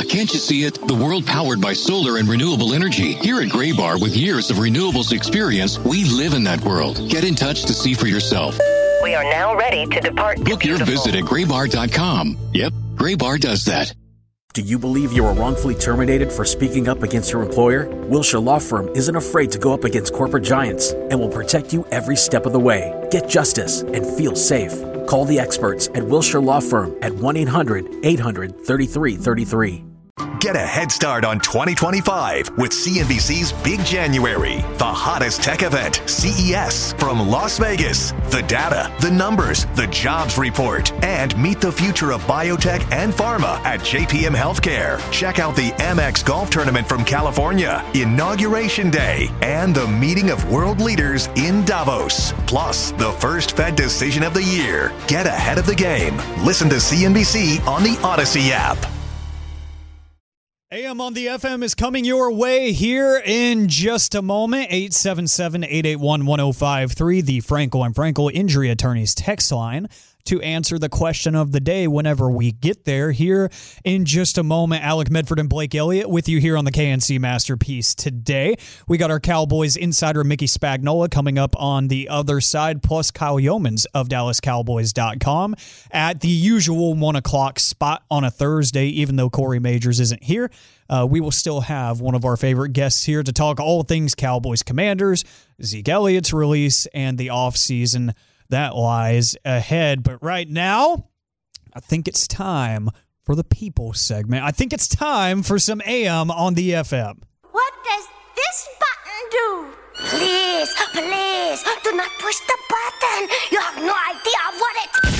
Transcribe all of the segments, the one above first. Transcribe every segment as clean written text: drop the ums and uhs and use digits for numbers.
can't you see it? The world powered by solar and renewable energy. Here at Graybar, with years of renewables experience, we live in that world. Get in touch to see for yourself. We are now ready to depart. Book your visit at graybar.com. Yep, Graybar does that. Do you believe you were wrongfully terminated for speaking up against your employer? Wilshire Law Firm isn't afraid to go up against corporate giants and will protect you every step of the way. Get justice and feel safe. Call the experts at Wilshire Law Firm at 1-800-800-3333. Get a head start on 2025 with CNBC's Big January, the hottest tech event, CES, from Las Vegas. The data, the numbers, the jobs report, and meet the future of biotech and pharma at JPM Healthcare. Check out the Amex Golf Tournament from California, Inauguration Day, and the meeting of world leaders in Davos. Plus, the first Fed decision of the year. Get ahead of the game. Listen to CNBC on the Odyssey app. AM on the FM is coming your way here in just a moment. 877-881-1053, the Frankel and Frankel Injury Attorneys text line to answer the question of the day whenever we get there. Here in just a moment, Alec Medford and Blake Elliott with you here on the KNC Masterpiece today. We got our Cowboys insider Mickey Spagnola coming up on the other side, plus Kyle Yeomans of DallasCowboys.com at the usual 1 o'clock spot on a Thursday. Even though Corey Majors isn't here, we will still have one of our favorite guests here to talk all things Cowboys Commanders, Zeke Elliott's release, and the offseason that lies ahead. But right now, I think it's time for the people segment. I think it's time for some AM on the FM. What does this button do? Please, please, do not push the button. You have no idea what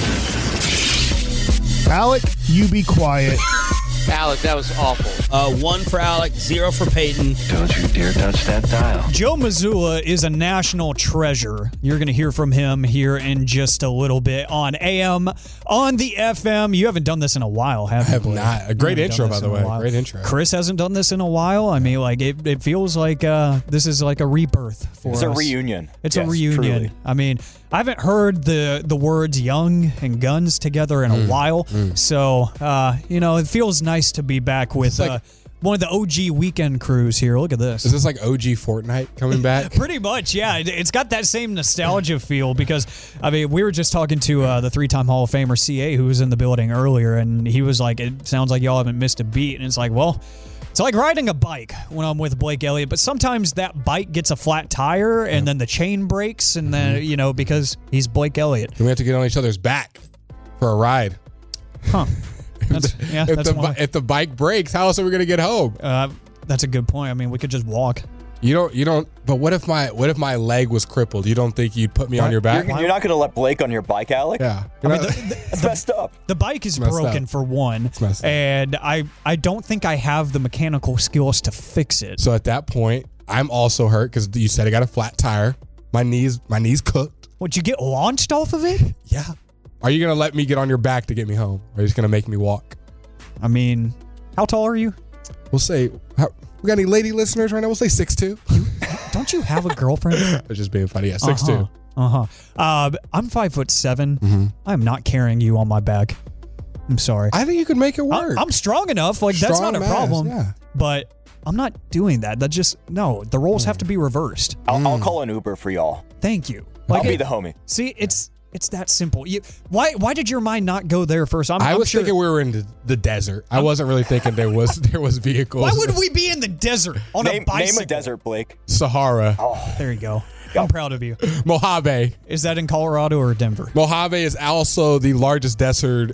it... Alec, you be quiet. Alec, that was awful. 1 for Alec, 0 for Peyton. Don't you dare touch that dial. Joe Mazzulla is a national treasure. You're going to hear from him here in just a little bit on AM, on the FM. You haven't done this in a while, have you? I have not. A great intro, by the way. Great intro. Chris hasn't done this in a while. I mean, like it feels like this is like a rebirth for us. It's a reunion. It's a reunion. Truly. I mean, I haven't heard the words young and guns together in a while. So, it feels nice to be back with one of the OG weekend crews here. Look at this. Is this like OG Fortnite coming back? Pretty much, yeah. It's got that same nostalgia feel because, I mean, we were just talking to the 3-time Hall of Famer CA who was in the building earlier, and he was like, it sounds like y'all haven't missed a beat. And it's like, well, it's like riding a bike when I'm with Blake Elliott, but sometimes that bike gets a flat tire and then the chain breaks, and then, because he's Blake Elliott. Then we have to get on each other's back for a ride. Huh. If the bike breaks, how else are we going to get home? That's a good point. I mean, we could just walk. You don't. But what if my leg was crippled? You don't think you'd put me on your back? You're not going to let Blake on your bike, Alec? Yeah. That's messed up. The bike is broken for one, and I don't think I have the mechanical skills to fix it. So at that point, I'm also hurt because you said I got a flat tire. My knee's cooked. Would you get launched off of it? Yeah. Are you going to let me get on your back to get me home? Or are you just going to make me walk? I mean, how tall are you? We'll say, we got any lady listeners right now? We'll say 6'2". Don't you have a girlfriend? I was just being funny. Yeah, 6'2". I'm 5'7". Mm-hmm. I'm not carrying you on my back. I'm sorry. I think you could make it work. I'm strong enough. Like, that's not a problem. Yeah. But I'm not doing that. That just, no, the roles have to be reversed. I'll call an Uber for y'all. Thank you. I'll be the homie. See, it's that simple. Why did your mind not go there first? I was thinking we were in the desert. I wasn't really thinking there was vehicles. Why would we be in the desert on a bicycle? Name a desert, Blake. Sahara. Oh, there you go. I'm proud of you. Mojave. Is that in Colorado or Denver? Mojave is also the largest dessert.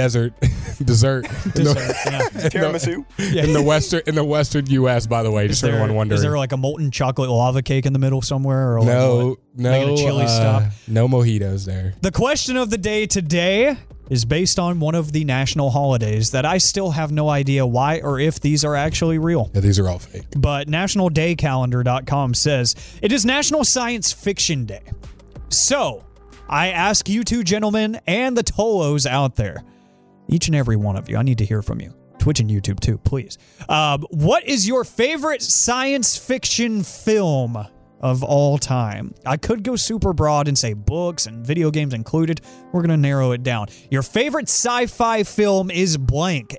Tiramisu. In the western U.S. By the way, just for anyone wondering. Is there like a molten chocolate lava cake in the middle somewhere? Or no, like a chili stop? No mojitos there. The question of the day today is based on one of the national holidays that I still have no idea why or if these are actually real. Yeah, these are all fake. But nationaldaycalendar.com says it is National Science Fiction Day. So I ask you two gentlemen and the Tolos out there, each and every one of you, I need to hear from you. Twitch and YouTube too, please. What is your favorite science fiction film? of all time. I could go super broad and say books and video games included. We're going to narrow it down. Your favorite sci-fi film is blank.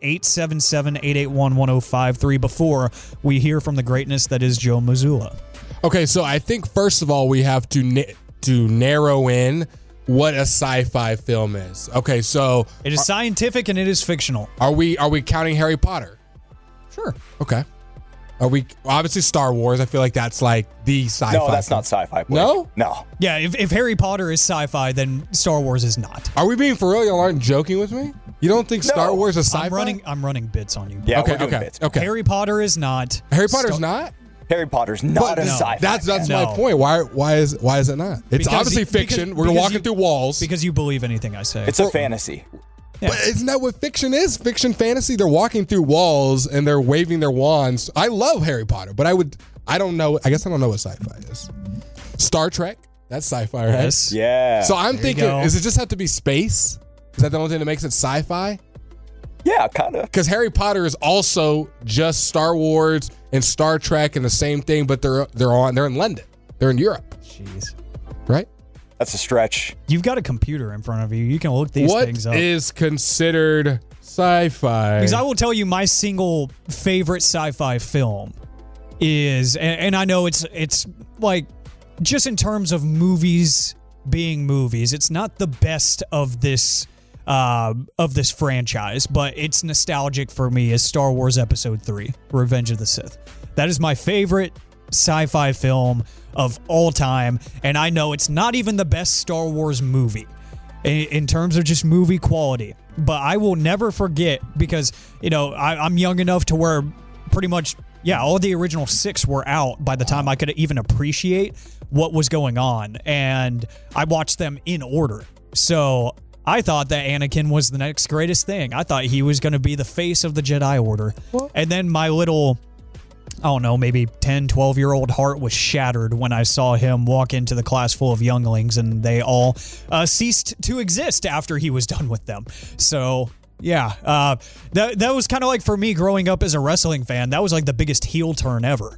877-881-1053 before we hear from the greatness that is Joe Mazzulla. Okay, so I think first of all we have to narrow in what a sci-fi film is. Okay, so it is scientific and it is fictional. Are we counting Harry Potter? Sure. Okay. Are we obviously Star Wars? I feel like that's like the sci-fi. No, that's film. not sci-fi. Blake. No? No. Yeah, if Harry Potter is sci-fi, then Star Wars is not. Are we being for real? Y'all aren't joking with me? You don't think Star Wars is sci-fi? I'm running bits on you. Yeah, okay, we're doing okay, bits. okay. Harry Potter is not. Harry Potter's not? Harry Potter's not a sci-fi. That's my point. Why is it not? It's obviously fiction. We're walking through walls. Because you believe anything I say. It's a fantasy. Yeah. But isn't that what fiction is? Fiction, fantasy. They're walking through walls and they're waving their wands. I love Harry Potter, but I don't know. I guess I don't know what sci-fi is. Star Trek. That's sci-fi, right? Yes. Yeah. So I'm thinking, does it just have to be space? Is that the only thing that makes it sci-fi? Yeah, kind of. Because Harry Potter is also just Star Wars and Star Trek and the same thing, but they're in London. They're in Europe. Jeez. Right? That's a stretch. You've got a computer in front of you. You can look these things up. What is considered sci-fi? Because I will tell you my single favorite sci-fi film is, and I know it's like just in terms of movies being movies, it's not the best of this franchise, but it's nostalgic for me, is Star Wars Episode 3, Revenge of the Sith. That is my favorite sci-fi film of all time, and I know it's not even the best Star Wars movie in terms of just movie quality, but I will never forget, because I'm young enough to where pretty much all the original 6 were out by the time I could even appreciate what was going on, and I watched them in order. So I thought that Anakin was the next greatest thing. I thought he was going to be the face of the Jedi Order. What? And then my little, I don't know, maybe 10, 12-year-old heart was shattered when I saw him walk into the class full of younglings, and they all ceased to exist after he was done with them. So, yeah, that was kind of like, for me growing up as a wrestling fan, that was like the biggest heel turn ever.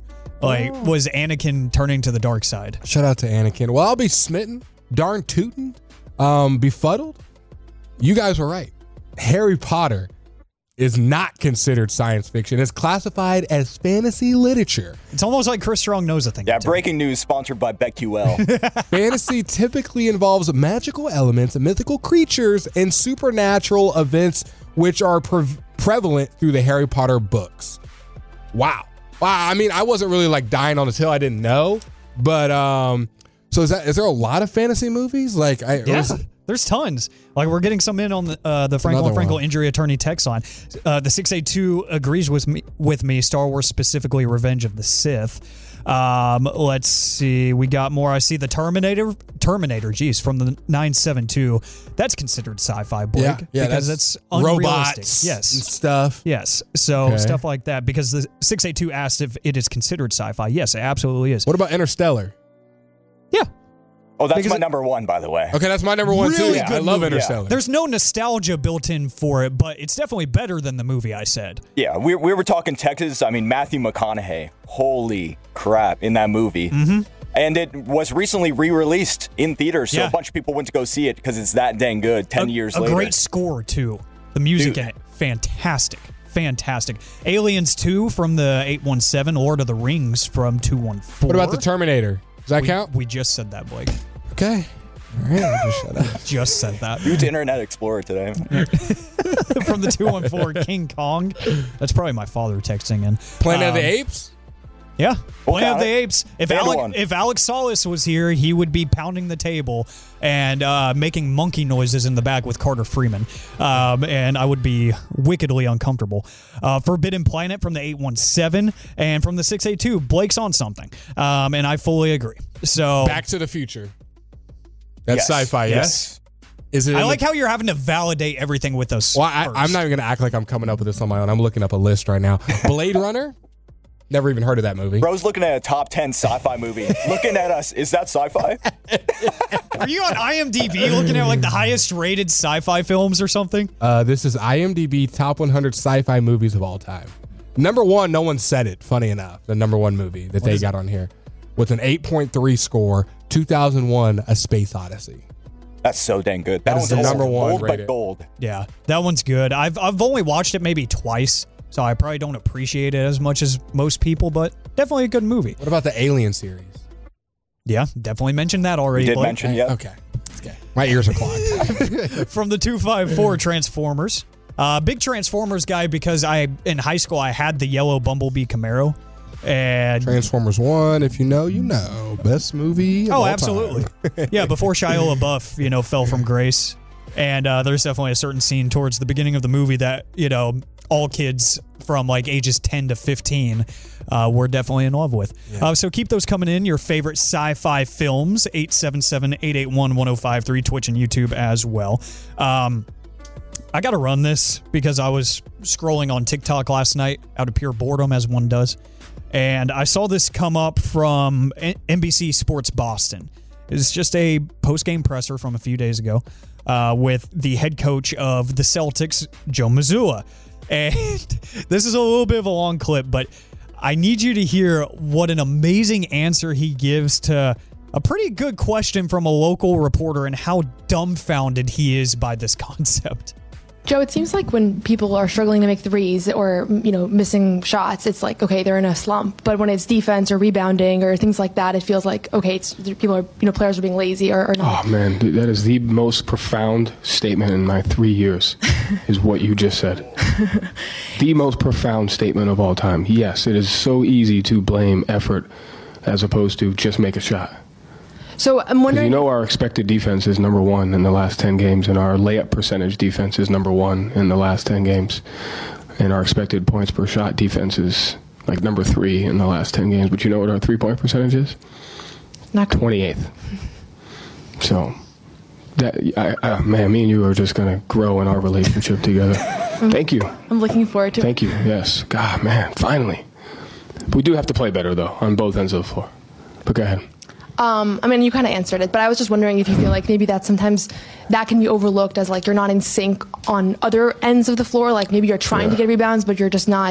Was Anakin turning to the dark side. Shout out to Anakin. Well, I'll be smitten, darn tootin', befuddled. You guys were right. Harry Potter is not considered science fiction. It's classified as fantasy literature. It's almost like Chris Strong knows a thing. Yeah, breaking news sponsored by BetQL. Fantasy typically involves magical elements, mythical creatures, and supernatural events which are prevalent through the Harry Potter books. Wow. I mean, I wasn't really like dying on this hill. I didn't know. But so is there a lot of fantasy movies? There's tons. Like, we're getting some in on the Frankel & Frankel injury attorney text line. The 682 agrees with me. Star Wars, specifically Revenge of the Sith. Let's see. We got more. I see the Terminator, from the 972. That's considered sci-fi, Blake. Yeah, because it's unrealistic. Robots and stuff. Yes. So stuff like that. Because the 682 asked if it is considered sci-fi. Yes, it absolutely is. What about Interstellar? Yeah. Oh, that's my number one, by the way. Okay, that's my number one, really too. Yeah, I love Interstellar. Yeah. There's no nostalgia built in for it, but it's definitely better than the movie I said. Yeah, we were talking Texas. I mean, Matthew McConaughey. Holy crap, in that movie. Mm-hmm. And it was recently re-released in theaters, so a bunch of people went to go see it because it's that dang good 10 years later. A great score, too. The music in it, fantastic. Fantastic. Aliens 2 from the 817, Lord of the Rings from 214. What about the Terminator? Does that count? We just said that, Blake. Okay. All right, I'll just shut up. Just said that. Use Internet Explorer today. From the 214, King Kong. That's probably my father texting in. Planet of the Apes? Yeah, Planet of the Apes. If Alex Solis was here, he would be pounding the table and making monkey noises in the back with Carter Freeman. And I would be wickedly uncomfortable. Forbidden Planet from the 817 and from the 682. Blake's on something. And I fully agree. So Back to the Future. That's sci-fi, yes? Is it? I like how you're having to validate everything with those. Well, I'm not even going to act like I'm coming up with this on my own. I'm looking up a list right now. Blade Runner? Never even heard of that movie. Bro's looking at a top 10 sci-fi movie. Looking at us. Is that sci-fi? Are you on IMDb looking at like the highest rated sci-fi films or something? This is IMDb top 100 sci-fi movies of all time. Number one, no one said it, funny enough. The number one movie that they got on here. with an 8.3 score, 2001: A Space Odyssey. That's so dang good. That is the number one gold, rated. but gold. Yeah, that one's good. I've only watched it maybe twice, so I probably don't appreciate it as much as most people, but definitely a good movie. What about the Alien series? Yeah, definitely mentioned that already. You did mention, yeah. Okay. My ears are clogged. From the 254 Transformers. Big Transformers guy because in high school I had the yellow Bumblebee Camaro. And Transformers 1, if you know, you know. Best movie of all absolutely. time. Yeah, before Shia LaBeouf, fell from grace. And there's definitely a certain scene towards the beginning of the movie that, all kids from like ages 10 to 15 were definitely in love with. Yeah. So keep those coming in. Your favorite sci-fi films, 877-881-1053, Twitch and YouTube as well. I got to run this because I was scrolling on TikTok last night out of pure boredom, as one does. And I saw this come up from NBC Sports Boston. It's just a post-game presser from a few days ago with the head coach of the Celtics, Joe Mazzulla. And this is a little bit of a long clip, but I need you to hear what an amazing answer he gives to a pretty good question from a local reporter and how dumbfounded he is by this concept. Joe, it seems like when people are struggling to make threes or, missing shots, it's like, okay, they're in a slump. But when it's defense or rebounding or things like that, it feels like, okay, players are being lazy or not. Oh, man, that is the most profound statement in my 3 years is what you just said. The most profound statement of all time. Yes, it is so easy to blame effort as opposed to just make a shot. So I'm wondering... our expected defense is number 1 in the last 10 games, and our layup percentage defense is number 1 in the last 10 games. And our expected points per shot defense is like number 3 in the last 10 games. But you know what our 3-point percentage is? Not 28th. So, man, me and you are just going to grow in our relationship together. Thank you. I'm looking forward to it. Thank you, yes. God, man, finally. We do have to play better, though, on both ends of the floor. But go ahead. You kind of answered it, but I was just wondering if you feel like maybe that sometimes that can be overlooked as like you're not in sync on other ends of the floor. Like maybe you're trying to get rebounds, but you're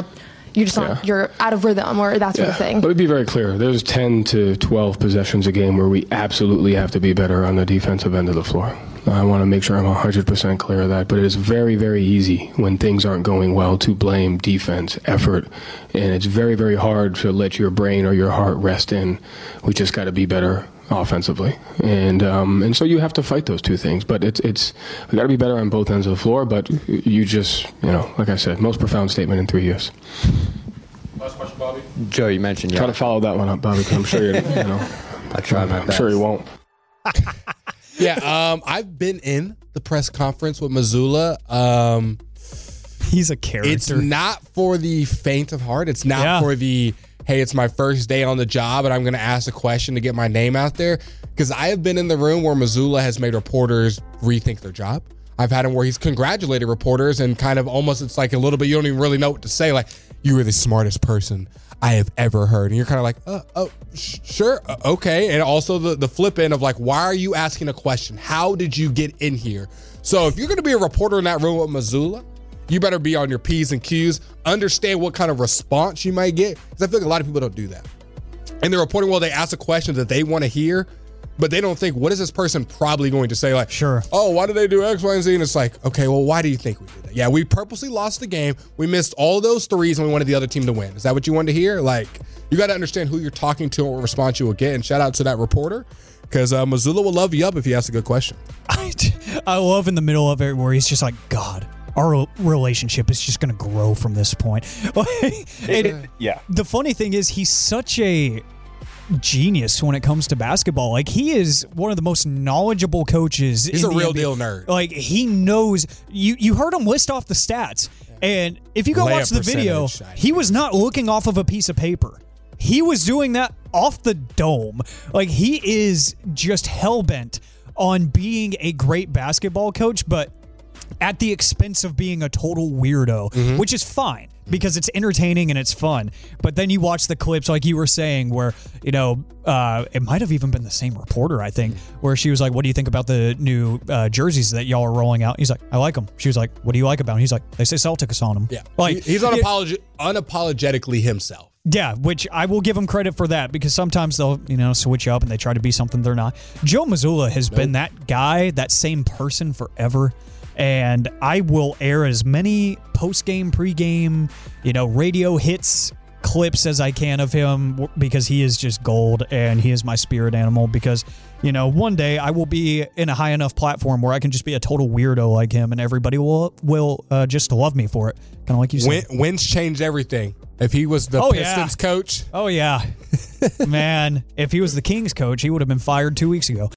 out of rhythm or that sort of thing. Let me be very clear. There's 10 to 12 possessions a game where we absolutely have to be better on the defensive end of the floor. I want to make sure I'm 100% clear of that, but it is very, very easy when things aren't going well to blame defense, effort, and it's very, very hard to let your brain or your heart rest in. We just got to be better offensively, and so you have to fight those two things. But it's we got to be better on both ends of the floor. But you just like I said, most profound statement in 3 years. Last question, Bobby. Joe, you mentioned try to follow that one up, Bobby, because I'm sure I try my best. I'm sure you won't. Yeah, I've been in the press conference with Mazzulla. He's a character. It's not for the faint of heart. It's not for the, hey, it's my first day on the job and I'm going to ask a question to get my name out there. Because I have been in the room where Mazzulla has made reporters rethink their job. I've had him where he's congratulated reporters and kind of almost it's like a little bit, you don't even really know what to say. Like, you are the smartest person I have ever heard. And you're kind of like, sure, okay. And also the flip end of like, why are you asking a question? How did you get in here? So if you're going to be a reporter in that room with Mazzulla, you better be on your P's and Q's, understand what kind of response you might get. Because I feel like a lot of people don't do that. And they're reporting, well, they ask a question that they want to hear, but they don't think, what is this person probably going to say? Like, sure. Oh, why did they do X, Y, and Z? And it's like, okay, well, why do you think we did that? Yeah, we purposely lost the game. We missed all those threes and we wanted the other team to win. Is that what you wanted to hear? Like, you got to understand who you're talking to and what response you will get. And shout out to that reporter, because Mazzulla will love you up if he asks a good question. I love in the middle of it where he's just like, God, our relationship is just going to grow from this point. Yeah. The funny thing is he's such a genius when it comes to basketball. Like, he is one of the most knowledgeable coaches. He's a real deal nerd. Like, he knows. You heard him list off the stats, and if you go watch the video, he was not looking off of a piece of paper. He was doing that off the dome. Like, he is just hell-bent on being a great basketball coach, but at the expense of being a total weirdo, which is fine because it's entertaining and it's fun. But then you watch the clips, like you were saying, where, it might have even been the same reporter, I think, where she was like, what do you think about the new jerseys that y'all are rolling out? He's like, I like them. She was like, what do you like about them? He's like, they say Celtics on them. Yeah. Like, he's unapologetically himself. Yeah, which I will give him credit for that because sometimes they'll, switch up and they try to be something they're not. Joe Mazzulla has been that guy, that same person forever. And I will air as many post-game, pre-game, radio hits, clips as I can of him because he is just gold and he is my spirit animal because, one day I will be in a high enough platform where I can just be a total weirdo like him and everybody will just love me for it. Kind of like you said. Wins changed everything. If he was the Pistons coach. Oh, yeah. Man, if he was the Kings coach, he would have been fired 2 weeks ago.